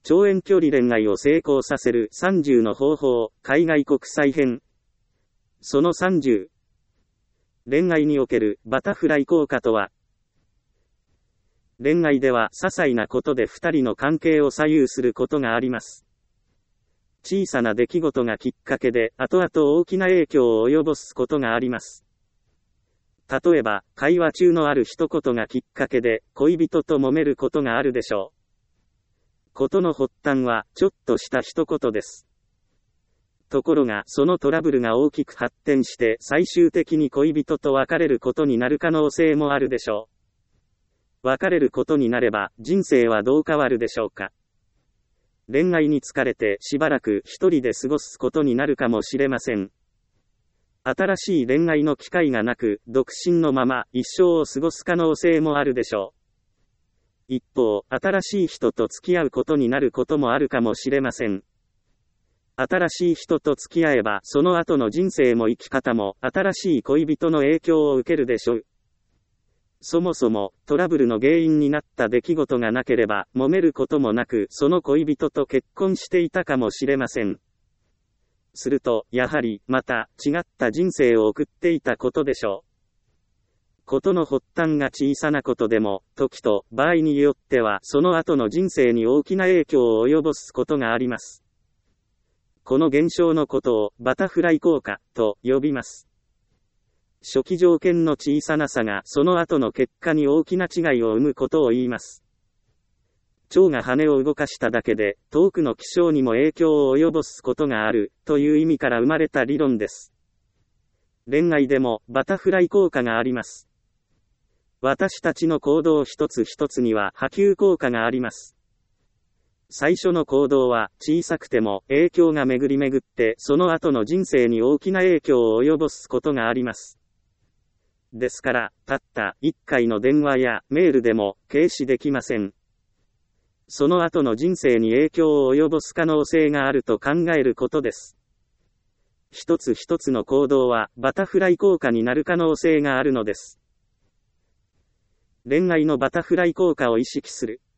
超遠距離恋愛を成功させる30の方法、海外国際編。その30。恋愛におけるバタフライ効果とは。恋愛では些細なことで2人の関係を左右することがあります。小さな出来事がきっかけで後々大きな影響を及ぼすことがあります。例えば、会話中のある一言がきっかけで恋人と揉めることがあるでしょう。事の発端はちょっとした一言です。ところがそのトラブルが大きく発展して最終的に恋人と別れることになる可能性もあるでしょう。別れることになれば人生はどう変わるでしょうか。恋愛に疲れてしばらく一人で過ごすことになるかもしれません。新しい恋愛の機会がなく独身のまま一生を過ごす可能性もあるでしょう。一方、新しい人と付き合うことになることもあるかもしれません。新しい人と付き合えば、その後の人生も生き方も、新しい恋人の影響を受けるでしょう。そもそも、トラブルの原因になった出来事がなければ、揉めることもなく、その恋人と結婚していたかもしれません。すると、やはり、また、違った人生を送っていたことでしょう。事の発端が小さなことでも、時と場合によってはその後の人生に大きな影響を及ぼすことがあります。この現象のことをバタフライ効果と呼びます。初期条件の小さな差がその後の結果に大きな違いを生むことを言います。蝶が羽を動かしただけで遠くの気象にも影響を及ぼすことがあるという意味から生まれた理論です。恋愛でもバタフライ効果があります。私たちの行動一つ一つには波及効果があります。最初の行動は小さくても影響が巡り巡ってその後の人生に大きな影響を及ぼすことがあります。ですから、たった1回の電話やメールでも軽視できません。その後の人生に影響を及ぼす可能性があると考えることです。一つ一つの行動はバタフライ効果になる可能性があるのです。恋愛のバタフライ効果を意識する。